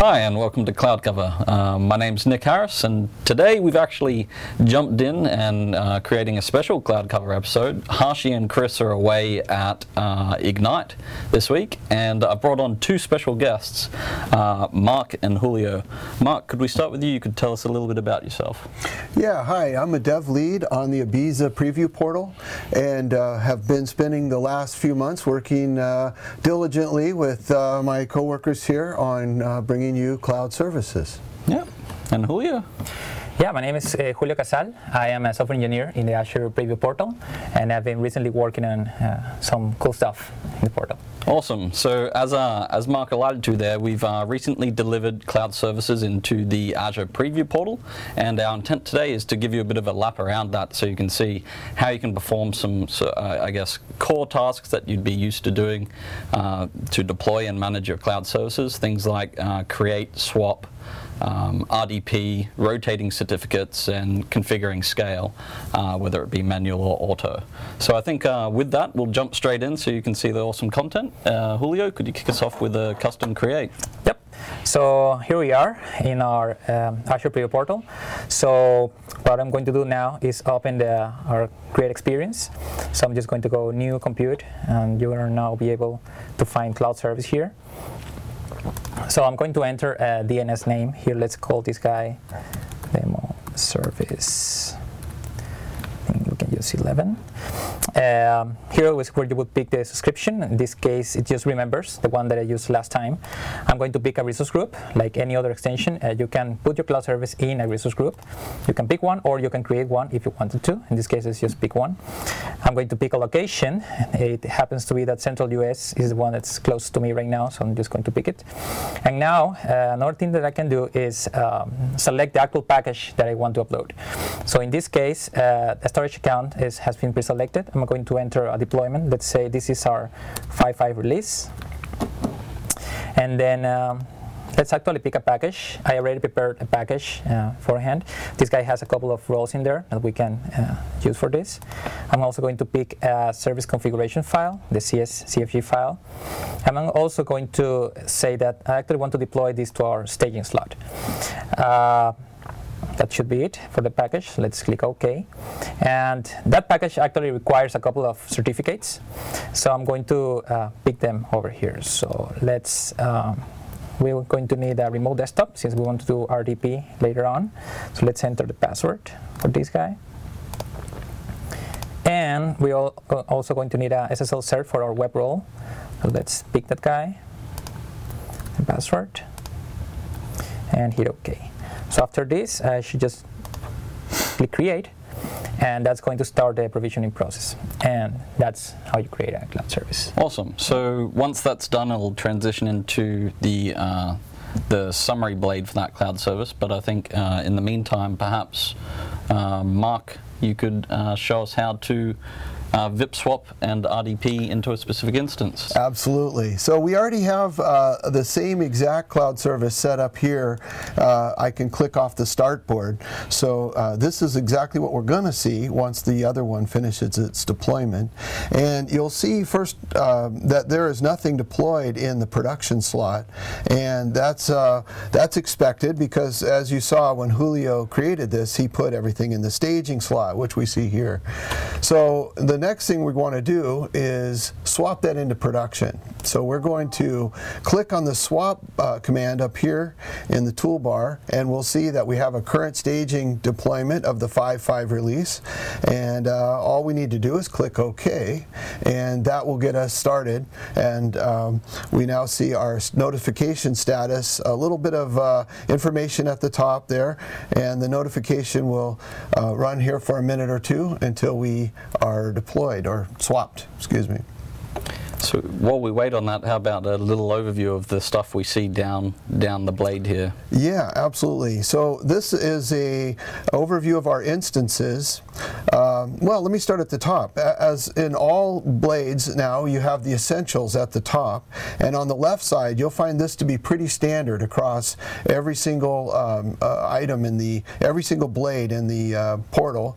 Hi and welcome to Cloud Cover. My name's Nick Harris, and today we've actually jumped in and creating a special Cloud Cover episode. Hashi and Chris are away at Ignite this week, and I brought on two special guests, Mark and Julio. Mark, could we start with you? You could tell us a little bit about yourself. Yeah, hi, I'm a dev lead on the Ibiza preview portal, and have been spending the last few months working diligently with my coworkers here on bringing you cloud services. Yeah, and Julio? Yeah, my name is Julio Casal. I am a software engineer in the Azure Preview Portal, and I've been recently working on some cool stuff in the portal. Awesome. So as Mark alluded to there, we've recently delivered cloud services into the Azure Preview Portal, and our intent today is to give you a bit of a lap around that so you can see how you can perform some, I guess, core tasks that you'd be used to doing to deploy and manage your cloud services, things like create, swap, RDP, rotating certificates, and configuring scale, whether it be manual or auto. So I think with that, we'll jump straight in so you can see the awesome content. Julio, could you kick us off with a custom create? Yep. So here we are in our Azure Preview Portal. So what I'm going to do now is open our create experience. So I'm just going to go new compute, and you will now be able to find cloud service here. So I'm going to enter a DNS name here. Let's call this guy demo service. I think we can use 11. Here is where you would pick the subscription. In this case, it just remembers the one that I used last time. I'm going to pick a resource group. Like any other extension, you can put your cloud service in a resource group. You can pick one, or you can create one if you wanted to. In this case, it's just pick one. I'm going to pick a location. It happens to be that Central US is the one that's close to me right now, so I'm just going to pick it. And now, another thing that I can do is select the actual package that I want to upload. So in this case, a storage account has been pre-selected. I'm going to enter a deployment. Let's say this is our 5.5 release. And then let's actually pick a package. I already prepared a package beforehand. This guy has a couple of roles in there that we can use for this. I'm also going to pick a service configuration file, the CFG file. And I'm also going to say that I actually want to deploy this to our staging slot. That should be it for the package. Let's click OK. And that package actually requires a couple of certificates. So I'm going to pick them over here. So we're going to need a remote desktop since we want to do RDP later on. So let's enter the password for this guy. And we're also going to need a SSL cert for our web role. So let's pick that guy, the password, and hit OK. So after this, I should just click create, and that's going to start the provisioning process. And that's how you create a cloud service. Awesome. So once that's done, it'll transition into the summary blade for that cloud service. But I think in the meantime, perhaps Mark, you could show us how to VIP swap and RDP into a specific instance. Absolutely. So we already have the same exact cloud service set up here. I can click off the start board. So this is exactly what we're going to see once the other one finishes its deployment. And you'll see first that there is nothing deployed in the production slot. And that's expected because, as you saw when Julio created this, he put everything in the staging slot, which we see here. So the next thing we want to do is swap that into production. So we're going to click on the swap command up here in the toolbar, and we'll see that we have a current staging deployment of the 5.5 release. And all we need to do is click OK, and that will get us started. And we now see our notification status, a little bit of information at the top there, and the notification will run here for a minute or two until we are deployed or swapped, excuse me. So while we wait on that, how about a little overview of the stuff we see down the blade here? Yeah, absolutely. So this is a overview of our instances. Well, let me start at the top. As in all blades now, you have the essentials at the top, and on the left side, you'll find this to be pretty standard across every single item in every single blade in the portal.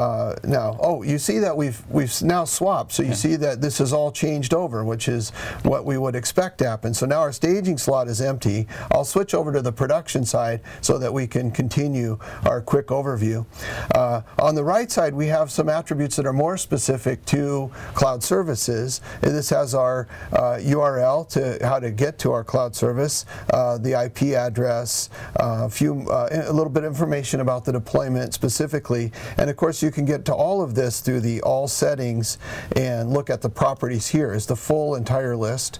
Now, you see that we've now swapped, so you see that this is all changed over, which is what we would expect to happen. So now our staging slot is empty. I'll switch over to the production side so that we can continue our quick overview. On the right side, we have some attributes that are more specific to cloud services. And this has our URL to how to get to our cloud service, the IP address, a little bit of information about the deployment specifically. And of course, you can get to all of this through the all settings and look at the properties here. Is the full entire list.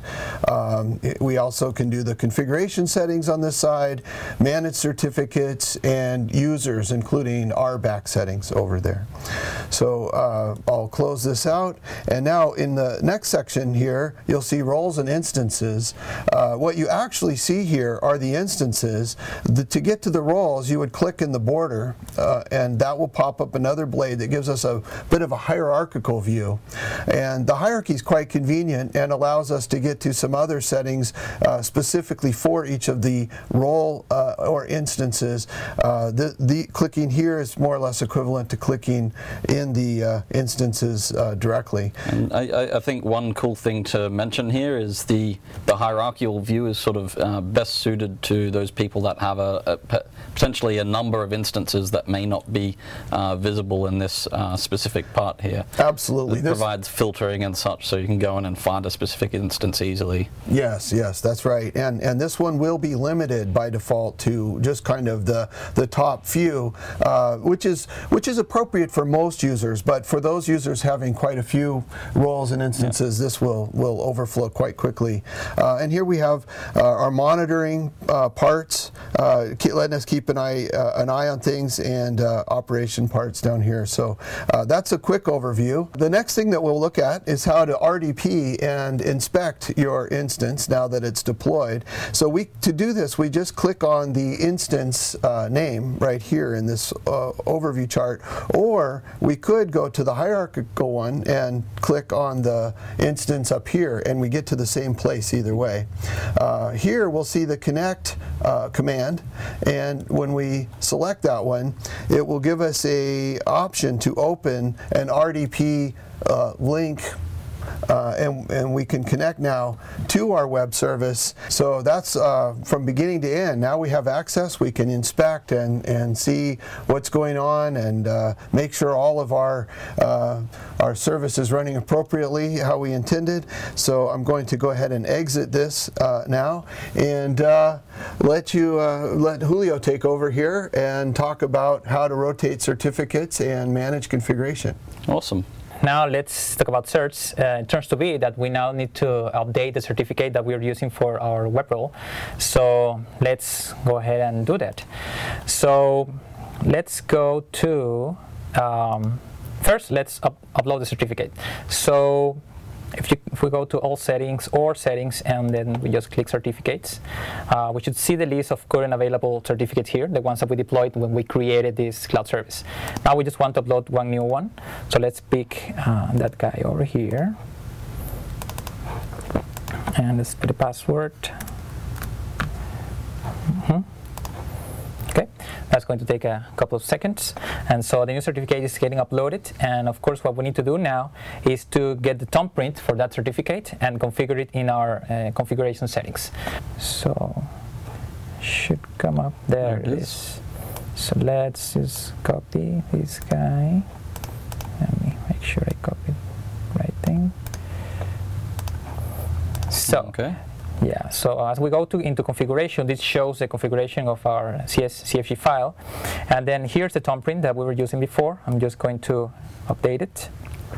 We also can do the configuration settings on this side, manage certificates, and users, including RBAC settings over there. So I'll close this out, and now in the next section here you'll see roles and instances. What you actually see here are the instances. To get to the roles, you would click in the border, and that will pop up another blade that gives us a bit of a hierarchical view. And the hierarchy is quite convenient and allows us to get to some other settings specifically for each of the role or instances. The clicking here is more or less equivalent to clicking in the instances directly. And I think one cool thing to mention here is the hierarchical view is sort of best suited to those people that have potentially a number of instances that may not be visible in this specific part here. Absolutely. It provides filtering and such, so you can go in and find a specific instance easily. Yes, that's right. And this one will be limited by default to just kind of the top few, which is appropriate for most users, but for those users having quite a few roles and instances, this will overflow quite quickly. And here we have our monitoring parts, letting us keep an eye on things, and operation parts down here. So that's a quick overview. The next thing that we'll look at is how to RDP and inspect your instance now that it's deployed. So to do this, we just click on the instance name right here in this overview chart, or we could go to the hierarchical one and click on the instance up here, and we get to the same place either way. Here we'll see the connect command, and when we select that one, it will give us a option to open an RDP link, and we can connect now to our web service. So that's from beginning to end. Now we have access. We can inspect and see what's going on, and make sure all of our service is running appropriately how we intended. So I'm going to go ahead and exit this now, and let Julio take over here and talk about how to rotate certificates and manage configuration. Awesome. Now let's talk about certs. It turns to be that we now need to update the certificate that we're using for our web role. So let's go ahead and do that. So let's go to, first let's upload the certificate. So if we go to all settings or settings, and then we just click certificates, we should see the list of current available certificates here, the ones that we deployed when we created this cloud service. Now we just want to upload one new one. So let's pick that guy over here. And let's put a password. Okay, that's going to take a couple of seconds, and so the new certificate is getting uploaded. And of course, what we need to do now is to get the thumbprint for that certificate and configure it in our configuration settings. So should come up there. It is. So let's just copy this guy. Let me make sure I copied the right thing. So. Okay. Yeah, so as we go into configuration, this shows the configuration of our CFG file. And then here's the thumbprint that we were using before. I'm just going to update it.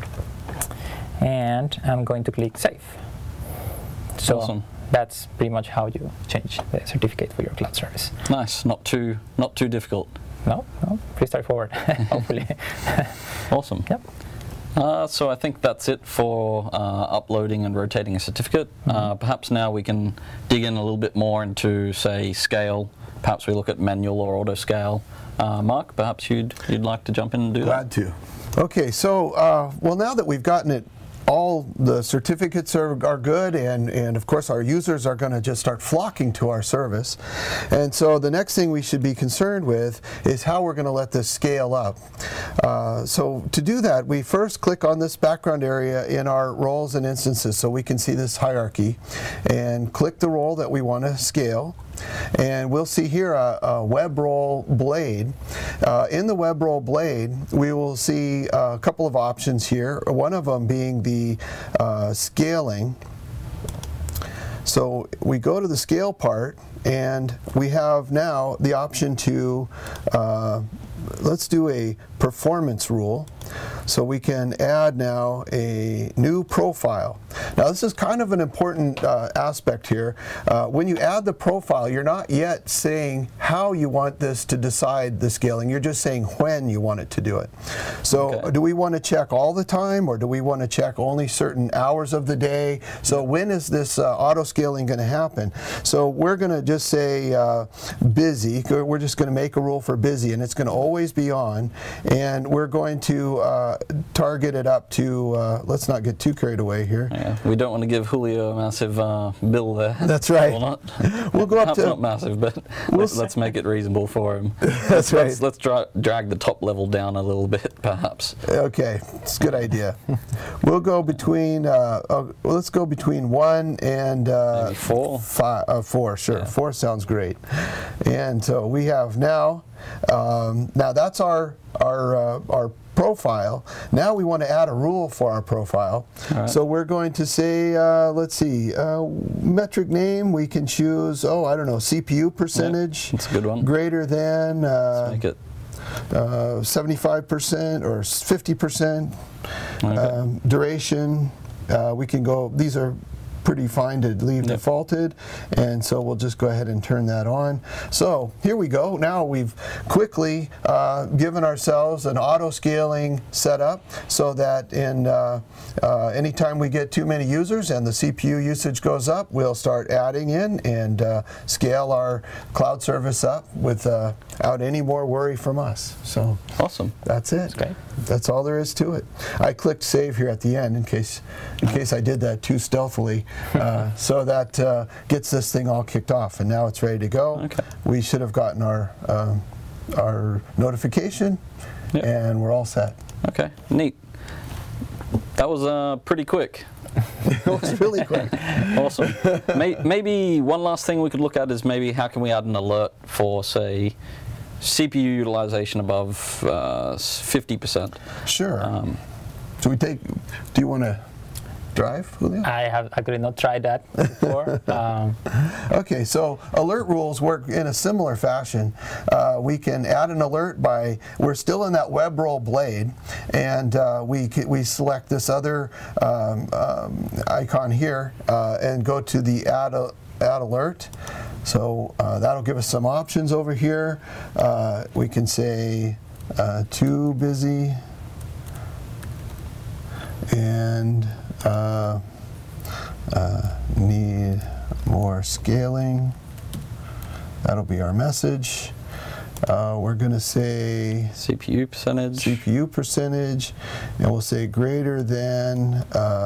And I'm going to click Save. So awesome. That's pretty much how you change the certificate for your cloud service. Nice, not too difficult. No, pretty straightforward, hopefully. Awesome. Yep. So I think that's it for uploading and rotating a certificate. Perhaps now we can dig in a little bit more into, say, scale. Perhaps we look at manual or auto scale. Mark, perhaps you'd like to jump in and do Glad to. Okay, so well, now that we've gotten it, all the certificates are good, and of course our users are going to just start flocking to our service. And so the next thing we should be concerned with is how we're going to let this scale up. So to do that, we first click on this background area in our roles and instances so we can see this hierarchy, and click the role that we want to scale. And we'll see here a web role blade. In the web role blade, we will see a couple of options here, one of them being the scaling. So we go to the scale part, and we have now the option to, let's do a performance rule. So we can add now a new profile. Now this is kind of an important aspect here. When you add the profile, you're not yet saying how you want this to decide the scaling. You're just saying when you want it to do it. So do we want to check all the time, or do we want to check only certain hours of the day? So when is this auto scaling going to happen? So we're going to just say busy. We're just going to make a rule for busy, and it's going to always be on. And we're going to target it up to, let's not get too carried away here. Yeah, we don't want to give Julio a massive bill there. That's right. We'll go up to... not massive, but let's make it reasonable for him. That's right. Let's drag the top level down a little bit, perhaps. Okay, it's a good idea. We'll go between, let's go between 1 and... maybe 4? 4, sure. Yeah. 4 sounds great. And so we have now, now that's our profile. Now we want to add a rule for our profile. Right. So we're going to say, let's see, metric name, we can choose, I don't know, CPU percentage. That's a good one. Greater than Let's make it 75% or 50%. Okay. Duration, we can go, these are pretty fine to leave defaulted, and so we'll just go ahead and turn that on. So here we go. Now we've quickly given ourselves an auto scaling setup so that in anytime we get too many users and the CPU usage goes up, we'll start adding in and scale our cloud service up without any more worry from us. So awesome. That's it. That's great. That's all there is to it. I clicked save here at the end in case I did that too stealthily. So that gets this thing all kicked off, and now it's ready to go. Okay. We should have gotten our notification, and we're all set. Okay, neat. That was pretty quick. It was really quick. Awesome. Maybe one last thing we could look at is maybe how can we add an alert for, say, CPU utilization above 50%. Sure. So do you want to drive, Julio? I have actually not tried that before. Okay, so alert rules work in a similar fashion. We can add an alert we're still in that web role blade, and we select this other icon here and go to the add alert. So that'll give us some options over here. We can say too busy, and need more scaling. That'll be our message. We're going to say CPU percentage, and we'll say greater than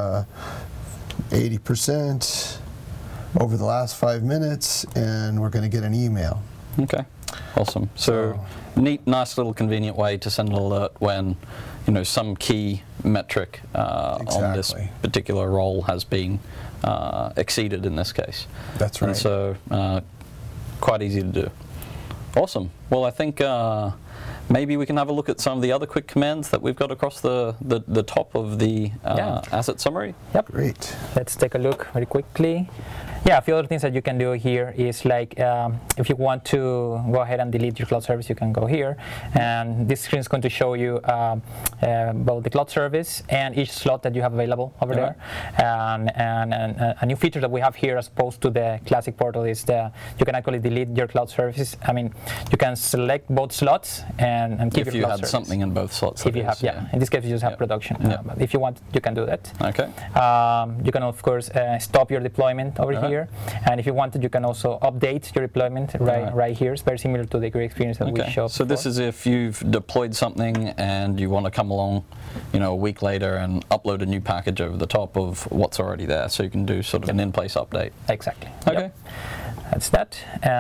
80% over the last 5 minutes, and we're going to get an email. Okay, awesome. So neat, nice little convenient way to send an alert when some key metric on this particular role has been exceeded in this case. That's right. And so quite easy to do. Awesome. Well, I think maybe we can have a look at some of the other quick commands that we've got across the top of the asset summary. Yep. Great. Let's take a look very quickly. Yeah, a few other things that you can do here is like if you want to go ahead and delete your cloud service, you can go here, and this screen is going to show you both the cloud service and each slot that you have available over there. And a new feature that we have here as opposed to the classic portal is you can actually delete your cloud services. I mean, you can select both slots and keep your cloud service. If you had something in both slots. If you have, in this case you just have production. But if you want, you can do that. Okay. You can of course stop your deployment over here. here. And if you wanted, you can also update your deployment right here. It's very similar to the great experience that we showed So this is if you've deployed something and you want to come along, a week later and upload a new package over the top of what's already there. So you can do sort of an in-place update. Exactly. Okay. Yep. That's that.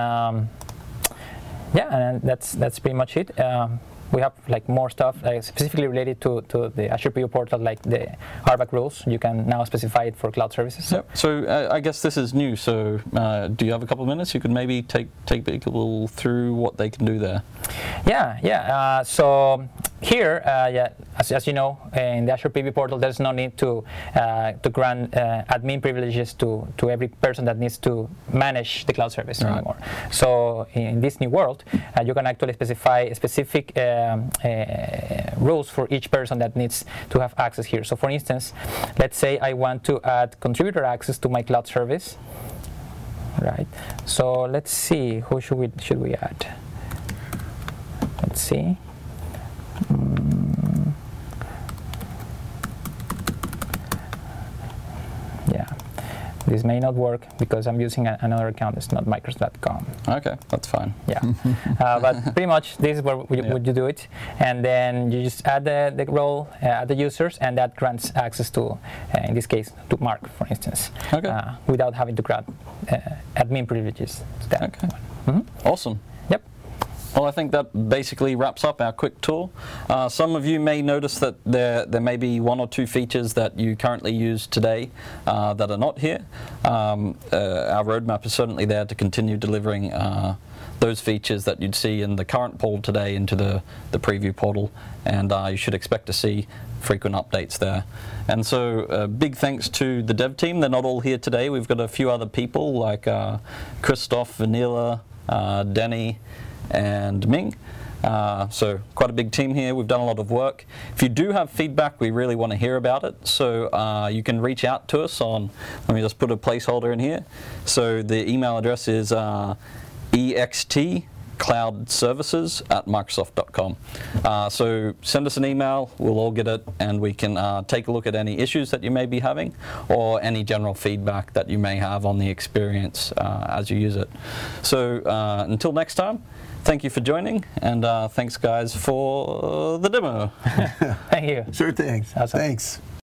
And that's pretty much it. We have like more stuff specifically related to the Azure Preview Portal, like the RBAC rules. You can now specify it for cloud services. Yep. So I guess this is new. So do you have a couple of minutes? You could maybe take people through what they can do there. Yeah. So here, as you know, in the Azure Preview Portal, there's no need to grant admin privileges to every person that needs to manage the cloud service anymore. So in this new world, you can actually specify specific rules for each person that needs to have access here. So for instance, let's say I want to add contributor access to my cloud service. Right. So let's see, who should we add? Let's see. This may not work because I'm using another account. It's not Microsoft.com. Okay, that's fine. Yeah, but pretty much this is where would you do it, and then you just add the role, add the users, and that grants access to, in this case, to Mark, for instance, without having to grant admin privileges to that. Okay. Awesome. Yep. Well, I think that basically wraps up our quick tour. Some of you may notice that there may be one or two features that you currently use today that are not here. Our roadmap is certainly there to continue delivering those features that you'd see in the current portal today into the preview portal, and you should expect to see frequent updates there. And so big thanks to the dev team. They're not all here today. We've got a few other people like Christoph, Vanilla, Denny, and Ming. So quite a big team here. We've done a lot of work. If you do have feedback, we really want to hear about it. So you can reach out to us on, let me just put a placeholder in here. So the email address is extcloudservices@microsoft.com. So send us an email, we'll all get it, and we can take a look at any issues that you may be having or any general feedback that you may have on the experience as you use it. So until next time, thank you for joining, and thanks guys for the demo. Thank you. Sure thing. Awesome. Thanks.